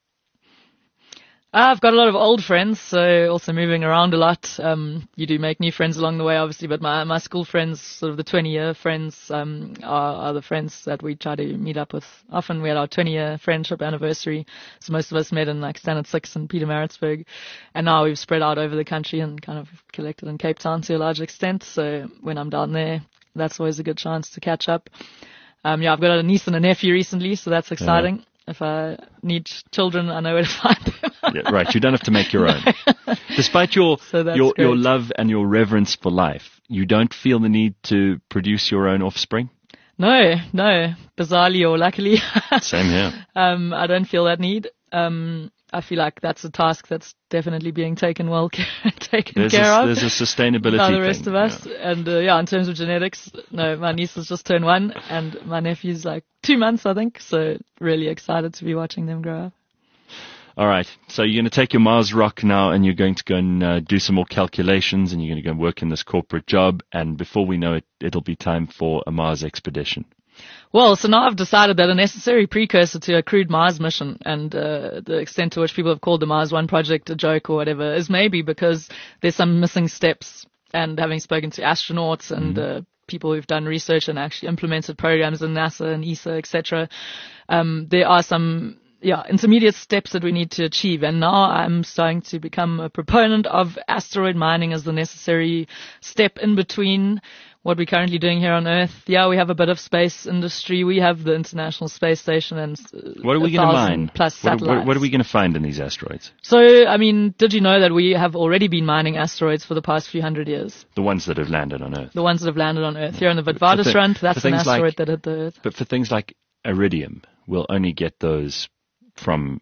I've got a lot of old friends, so also moving around a lot. You do make new friends along the way, obviously, but my school friends, sort of the 20-year friends, are the friends that we try to meet up with. Often we had our 20-year friendship anniversary, so most of us met in like Standard 6 in Pietermaritzburg, and now we've spread out over the country and kind of collected in Cape Town to a large extent. So when I'm down there, that's always a good chance to catch up. I've got a niece and a nephew recently, so that's exciting. Yeah. If I need children, I know where to find them. Yeah, right. You don't have to make your own. Despite your love and your reverence for life, you don't feel the need to produce your own offspring? No. Bizarrely or luckily. Same here. I don't feel that need. I feel like that's a task that's definitely being taken care of. There's a sustainability by the rest thing, of us. Yeah. And in terms of genetics, no, my niece has just turned 1 and my nephew's like 2 months, I think. So really excited to be watching them grow up. All right. So you're going to take your Mars rock now and you're going to go and do some more calculations and you're going to go and work in this corporate job. And before we know it, it'll be time for a Mars expedition. Well, so now I've decided that a necessary precursor to a crewed Mars mission and the extent to which people have called the Mars One project a joke or whatever is maybe because there's some missing steps. And having spoken to astronauts and people who've done research and actually implemented programs in NASA and ESA, etc., there are some intermediate steps that we need to achieve. And now I'm starting to become a proponent of asteroid mining as the necessary step in between what we're currently doing here on Earth. Yeah, we have a bit of space industry. We have the International Space Station and what are we going to mine? Plus satellites. What are we going to find in these asteroids? So, I mean, did you know that we have already been mining asteroids for the past few hundred years? The ones that have landed on Earth. The ones that have landed on Earth. Here in the Witwatersrand, that's an asteroid that hit the Earth. But for things like iridium, we'll only get those from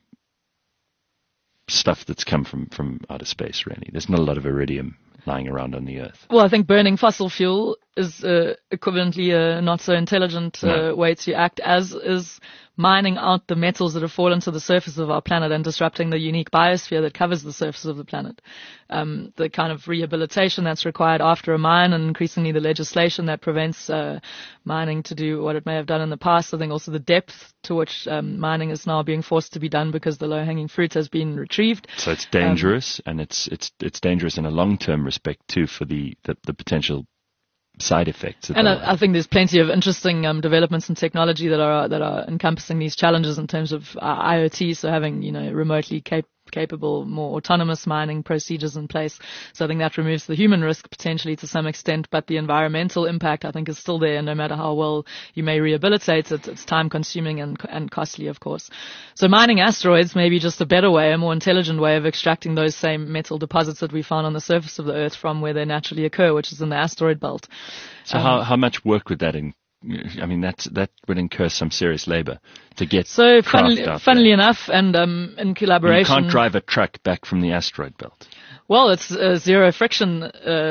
stuff that's come from outer space, really. There's not a lot of iridium lying around on the Earth. Well, I think burning fossil fuel is equivalently a not so intelligent way to act, as is mining out the metals that have fallen to the surface of our planet and disrupting the unique biosphere that covers the surface of the planet. The kind of rehabilitation that's required after a mine, and increasingly the legislation that prevents mining to do what it may have done in the past. I think also the depth to which mining is now being forced to be done because the low-hanging fruit has been retrieved. So it's dangerous, and it's dangerous in a long-term respect too for the potential side effects. And I think there's plenty of interesting developments in technology that are encompassing these challenges in terms of IoT. So having remotely capable, more autonomous mining procedures in place. So I think that removes the human risk potentially to some extent, but the environmental impact I think is still there. No matter how well you may rehabilitate it, it's time consuming and costly, of course. So mining asteroids may be just a better way, a more intelligent way of extracting those same metal deposits that we found on the surface of the Earth from where they naturally occur, which is in the asteroid belt. So how much work would that I mean, that would incur some serious labor to get. So funnily enough, and in collaboration, you can't drive a truck back from the asteroid belt. Well, it's zero friction,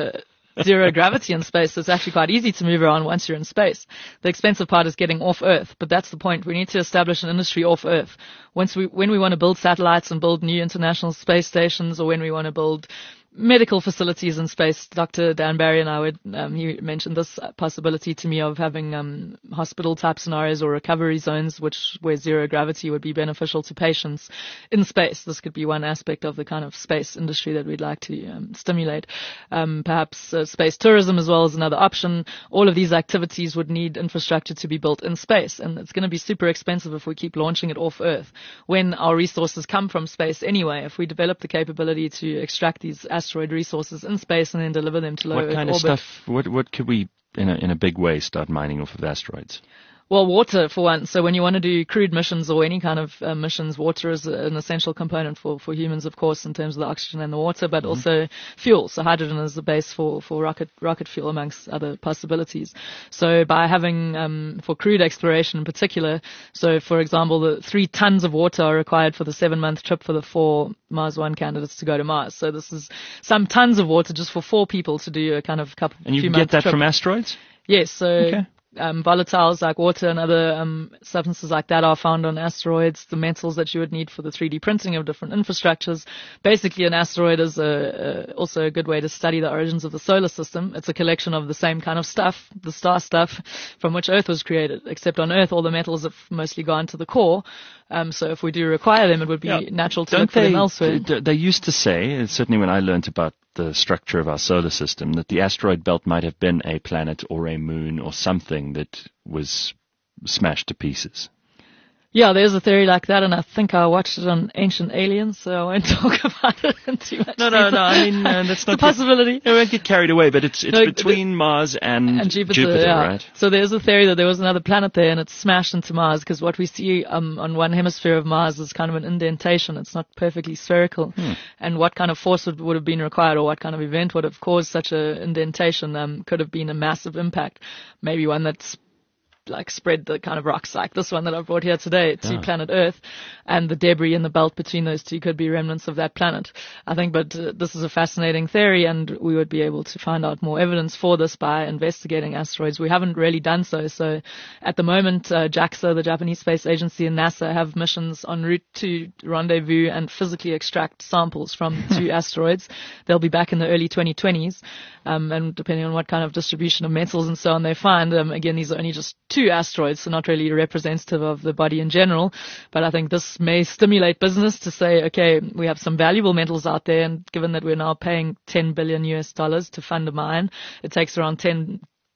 zero gravity in space. So it's actually quite easy to move around once you're in space. The expensive part is getting off Earth, but that's the point. We need to establish an industry off Earth. When we want to build satellites and build new international space stations, or when we want to build medical facilities in space. Dr. Dan Barry and I he mentioned this possibility to me of having hospital type scenarios or recovery zones where zero gravity would be beneficial to patients in space. This could be one aspect of the kind of space industry that we'd like to stimulate. Perhaps space tourism as well is another option. All of these activities would need infrastructure to be built in space, and it's going to be super expensive if we keep launching it off Earth when our resources come from space anyway. If we develop the capability to extract these asteroid resources in space and then deliver them to low Earth orbit. What kind of stuff, what could we, in a big way, start mining off of asteroids? Well, water, for one. So when you want to do crewed missions or any kind of missions, water is an essential component for humans, of course, in terms of the oxygen and the water, but also fuel. So hydrogen is the base for rocket fuel, amongst other possibilities. So by having, for crewed exploration in particular, so for example, the 3 tons of water are required for the 7-month trip for the 4 Mars One candidates to go to Mars. So this is some tons of water just for 4 people to do a kind of few months trip. And you can get that from asteroids? Yes. So. Okay. Volatiles like water and other substances like that are found on asteroids. The metals that you would need for the 3D printing of different infrastructures. Basically, an asteroid is also a good way to study the origins of the solar system. It's a collection of the same kind of stuff, the star stuff, from which Earth was created. Except on Earth, all the metals have mostly gone to the core. So if we do require them, it would be natural to look for them elsewhere. They used to say, certainly when I learned about the structure of our solar system, that the asteroid belt might have been a planet or a moon or something that was smashed to pieces. Yeah, there's a theory like that, and I think I watched it on Ancient Aliens, so I won't talk about it in too much detail. No, I mean, that's not a possibility. I won't get carried away, but it's between Mars and Jupiter, right? So there's a theory that there was another planet there, and it smashed into Mars, because what we see on one hemisphere of Mars is kind of an indentation. It's not perfectly spherical. And what kind of force would have been required, or what kind of event would have caused such an indentation could have been a massive impact. Maybe one that's like spread the kind of rocks like this one that I've brought here today to planet Earth, and the debris in the belt between those two could be remnants of that planet. I think, but this is a fascinating theory, and we would be able to find out more evidence for this by investigating asteroids. We haven't really done so. So at the moment, JAXA, the Japanese Space Agency, and NASA have missions en route to rendezvous and physically extract samples from 2 asteroids. They'll be back in the early 2020s. And depending on what kind of distribution of metals and so on they find, again, these are only just 2 asteroids, so not really representative of the body in general. But I think this may stimulate business to say, okay, we have some valuable metals out there, and given that we're now paying $10 billion to fund a mine, it takes around $10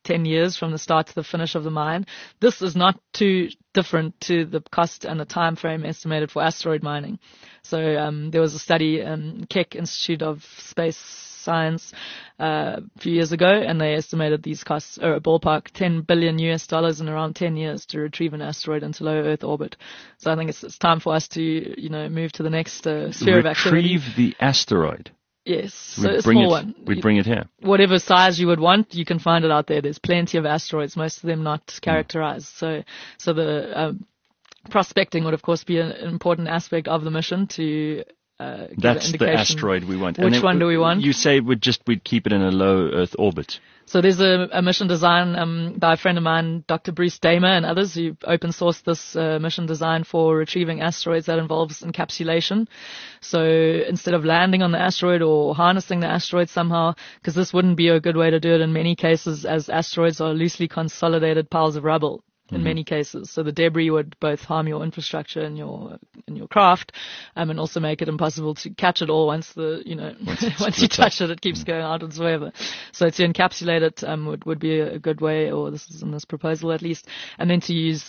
10 years from the start to the finish of the mine. This is not too different to the cost and the time frame estimated for asteroid mining. So there was a study, Keck Institute of Space Science, a few years ago, and they estimated these costs are a ballpark $10 billion in around 10 years to retrieve an asteroid into low Earth orbit. So I think it's time for us to, move to the next sphere of activity. Retrieve the asteroid. Yes, so a small one. We'd bring it here. Whatever size you would want, you can find it out there. There's plenty of asteroids, most of them not characterized. So the prospecting would, of course, be an important aspect of the mission to that's the asteroid we want. Which one do we want? You say we'd keep it in a low Earth orbit. So there's a mission design by a friend of mine, Dr. Bruce Damer, and others who open sourced this mission design for retrieving asteroids that involves encapsulation. So instead of landing on the asteroid or harnessing the asteroid somehow, because this wouldn't be a good way to do it in many cases, as asteroids are loosely consolidated piles of rubble. In many cases. So the debris would both harm your infrastructure and your craft, and also make it impossible to catch it all once once you touch it keeps going out whatsoever. So to encapsulate it would be a good way, or this is in this proposal at least, and then to use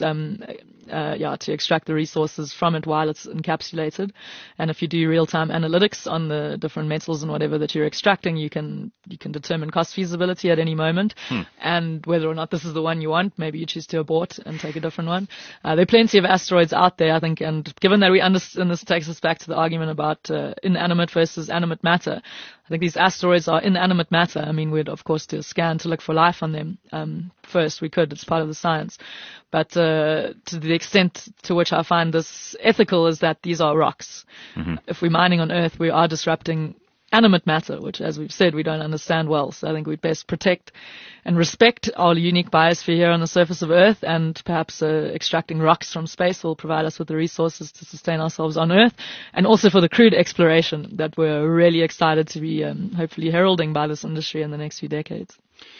to extract the resources from it while it's encapsulated. And if you do real-time analytics on the different metals and whatever that you're extracting, you can determine cost feasibility at any moment, and whether or not this is the one you want. Maybe you choose to abort and take a different one. There are plenty of asteroids out there, I think, and given that we understand, this takes us back to the argument about inanimate versus animate matter. I think these asteroids are inanimate matter. I mean, we'd, of course, do a scan to look for life on them. First, we could. It's part of the science. But to the extent to which I find this ethical is that these are rocks. If we're mining on Earth, we are disrupting animate matter, which, as we've said, we don't understand well. So I think we'd best protect and respect our unique biosphere here on the surface of Earth, and perhaps extracting rocks from space will provide us with the resources to sustain ourselves on Earth, and also for the crude exploration that we're really excited to be hopefully heralding by this industry in the next few decades.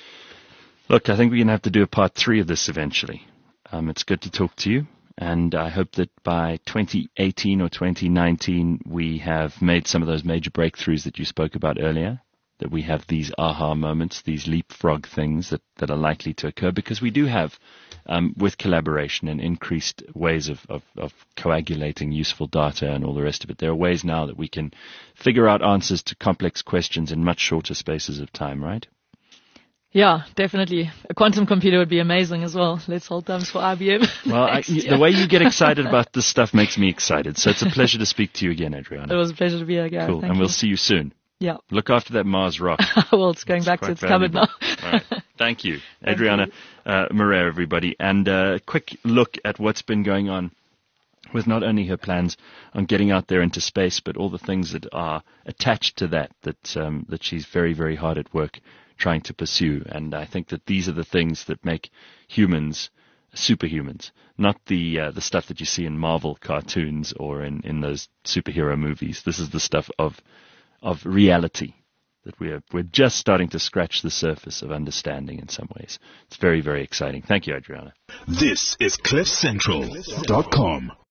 Look, I think we're going to have to do a part 3 of this eventually. It's good to talk to you. And I hope that by 2018 or 2019, we have made some of those major breakthroughs that you spoke about earlier, that we have these aha moments, these leapfrog things that are likely to occur, because we do have, with collaboration and increased ways of coagulating useful data and all the rest of it, there are ways now that we can figure out answers to complex questions in much shorter spaces of time, right? Yeah, definitely. A quantum computer would be amazing as well. Let's hold thumbs for IBM. Well, the way you get excited about this stuff makes me excited. So it's a pleasure to speak to you again, Adriana. It was a pleasure to be here, Gary. Cool. And we'll see you soon. Yeah. Look after that Mars rock. Well, it's going back to its cupboard now. All right. Thank you. Adriana Marais, everybody. And a quick look at what's been going on with not only her plans on getting out there into space, but all the things that are attached to that she's very, very hard at work trying to pursue. And I think that these are the things that make humans superhumans, not the stuff that you see in Marvel cartoons or in those superhero movies. This is the stuff of reality that we're just starting to scratch the surface of understanding in some ways. It's very, very exciting. Thank you, Adriana. This is CliffCentral.com.